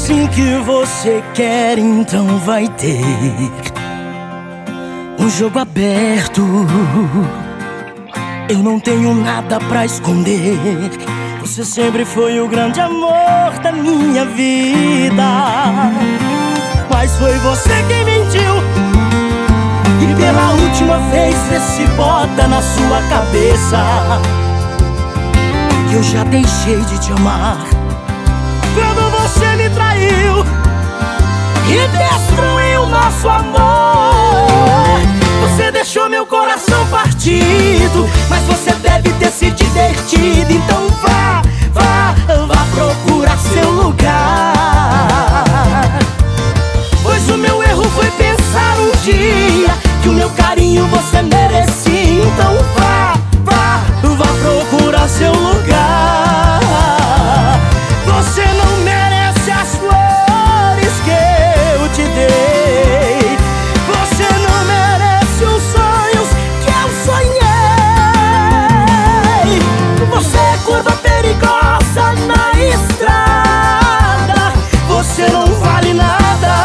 assim que você quer, então vai ter um jogo aberto. Eu não tenho nada pra esconder. Você sempre foi o grande amor da minha vida. Mas foi você quem mentiu, e pela última vez vê se bota na sua cabeça que eu já deixei de te amar. Quando você me traiu e destruiu nosso amor, você deixou meu coração partido. Mas você deve ter se divertido. Então vá procurar seu lugar. Pois o meu erro foi pensar um dia que o meu carinho você merecia. Então vá procurar seu lugar. Você não merece as flores que eu te dei. Você não merece os sonhos que eu sonhei. Você é curva perigosa na estrada. Você não vale nada,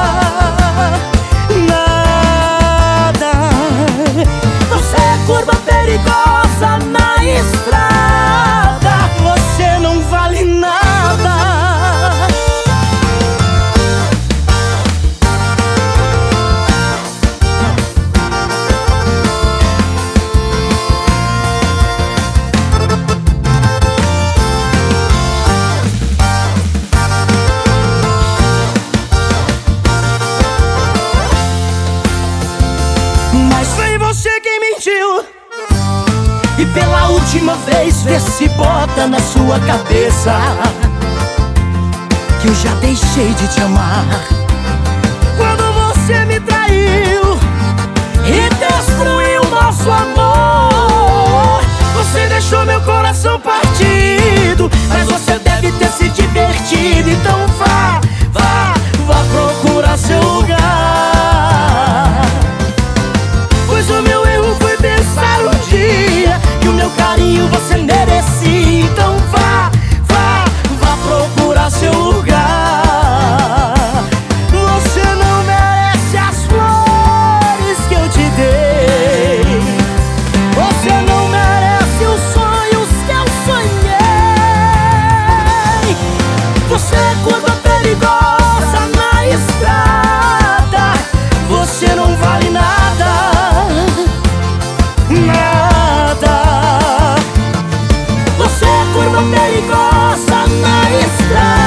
nada. Você é curva perigosa na estrada. Você não vale nada. Mas foi você quem mentiu, e pela última vez vê se bota na sua cabeça que eu já deixei de te amar. Quando você me traiu e destruiu nosso amor, você deixou meu coração partido. Mas você deve ter se divertido. Então vá procurar seu lugar. Pois o meu erro foi pensar um dia que o meu carinho você merecia. Então vá procurar seu lugar. Você não merece as flores que eu te dei. Você não merece os sonhos que eu sonhei. Você é curva perigosa na estrada. Você não vale nada, nada. Você é curva perigosa na estrada.